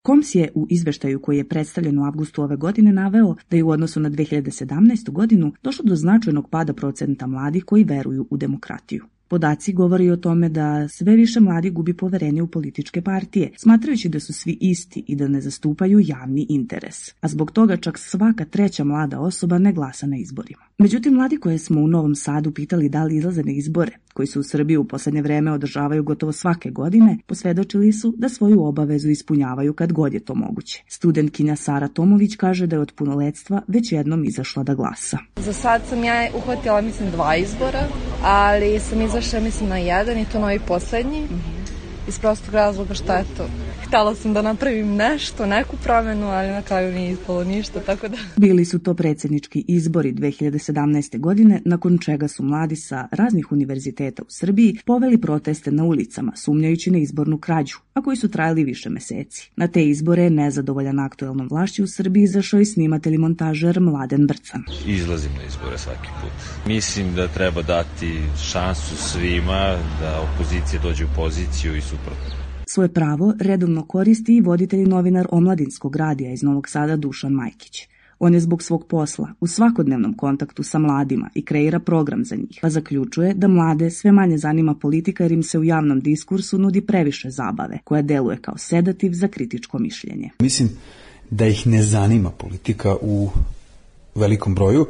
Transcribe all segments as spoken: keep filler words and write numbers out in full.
Koms je u izveštaju koji je predstavljen u avgustu ove godine naveo da je u odnosu na dve hiljade sedamnaestu. godinu došlo do značajnog pada procenta mladih koji veruju u demokratiju. Podaci govori o tome da sve više mladih gubi poverenje u političke partije, smatrajući da su svi isti i da ne zastupaju javni interes. A zbog toga čak svaka treća mlada osoba ne glasa na izborima. Međutim, mladi koje smo u Novom Sadu pitali da li izlaze na izbore, koji se u Srbiji u poslednje vreme održavaju gotovo svake godine, posvedočili su da svoju obavezu ispunjavaju kad god je to moguće. Studentkinja Sara Tomović kaže da je od punoletstva već jednom izašla da glasa. Za sad sam ja uhvatila, mislim, dva izbora, ali sam izašla, mislim, na jedan i to novi poslednji. Iz prostog razloga što eto, htela sam da napravim nešto, neku promenu, ali na kraju nije ispalo ništa, tako da... Bili su to predsjednički izbori dve hiljade sedamnaeste. godine, nakon čega su mladi sa raznih univerziteta u Srbiji poveli proteste na ulicama, sumnjajući na izbornu krađu, a koji su trajali više meseci. Na te izbore je nezadovoljan aktuelnom vlašću u Srbiji izašao i snimatelj i montažer Mladen Brcan. Izlazim na izbore svaki put. Mislim da treba dati šansu svima, da opozicija dođe u poziciju i suprotno. Svoje pravo redovno koristi i voditelj i novinar Omladinskog radija iz Novog Sada Dušan Majkić. On je zbog svog posla u svakodnevnom kontaktu sa mladima i kreira program za njih, pa zaključuje da mlade sve manje zanima politika jer im se u javnom diskursu nudi previše zabave, koja deluje kao sedativ za kritičko mišljenje. Mislim da ih ne zanima politika u velikom broju.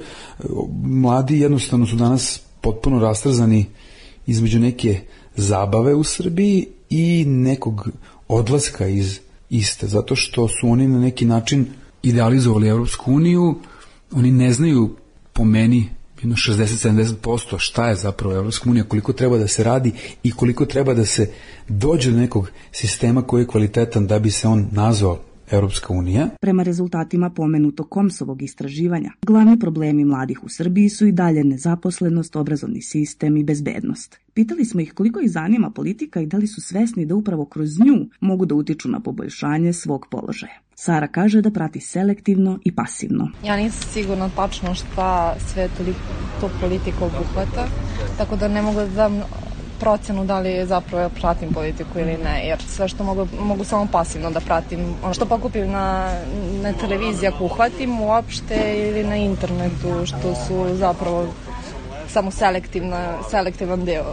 Mladi jednostavno su danas potpuno rastrzani između neke zabave u Srbiji i nekog odlaska iz iste, zato što su oni na neki način idealizovali Evropsku uniju, oni ne znaju po meni jedno šezdeset do sedamdeset posto šta je zapravo Evropska unija, koliko treba da se radi i koliko treba da se dođe do nekog sistema koji je kvalitetan da bi se on nazvao Evropska unija. Prema rezultatima pomenutog Komsovog istraživanja, glavni problemi mladih u Srbiji su i dalje nezaposlenost, obrazovni sistem i bezbednost. Pitali smo ih koliko ih zanima politika i da li su svesni da upravo kroz nju mogu da utiču na poboljšanje svog položaja. Sara kaže da prati selektivno i pasivno. Ja nisam sigurna tačno šta sve to politika obuhvata, tako da ne mogu da dam procenu da li zapravo ja pratim politiku ili ne, jer sve što mogu, mogu samo pasivno da pratim. Ono što pokupim na, na televiziji ako uhvatim uopšte ili na internetu, što su zapravo samo selektivan deo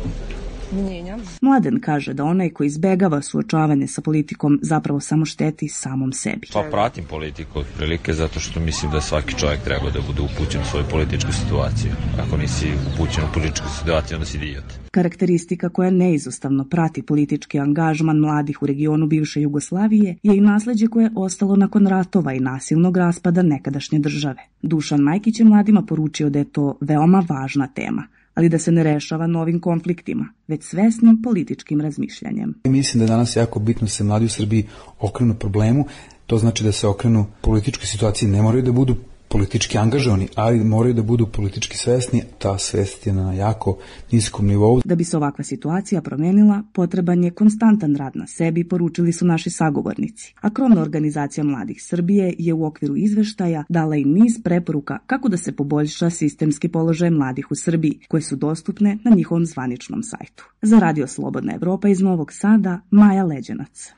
mnjenja. Mladen kaže da onaj ko izbegava suočavanje sa politikom zapravo samo šteti samom sebi. Pa pratim politiku otprilike zato što mislim da svaki čovjek treba da bude upućen u svoju političku situaciju. Ako nisi upućen u političku situaciju, onda si idiot. Karakteristika koja neizostavno prati politički angažman mladih u regionu bivše Jugoslavije je i nasleđe koje je ostalo nakon ratova i nasilnog raspada nekadašnje države. Dušan Majkić je mladima poručio da je to veoma važna tema, ali da se ne rešava novim konfliktima, već svesnim političkim razmišljanjem. Mislim da je danas jako bitno da se mladi u Srbiji okrenu problemu, to znači da se okrenu političke situacije, ne moraju da budu politički angažovani, ali moraju da budu politički svesni, ta svest je na jako niskom nivou. Da bi se ovakva situacija promenila, potreban je konstantan rad na sebi, poručili su naši sagovornici. A krovna organizacija Mladih Srbije je u okviru izveštaja dala i niz preporuka kako da se poboljša sistemski položaj mladih u Srbiji, koje su dostupne na njihovom zvaničnom sajtu. Za Radio Slobodna Evropa iz Novog Sada, Maja Leđenac.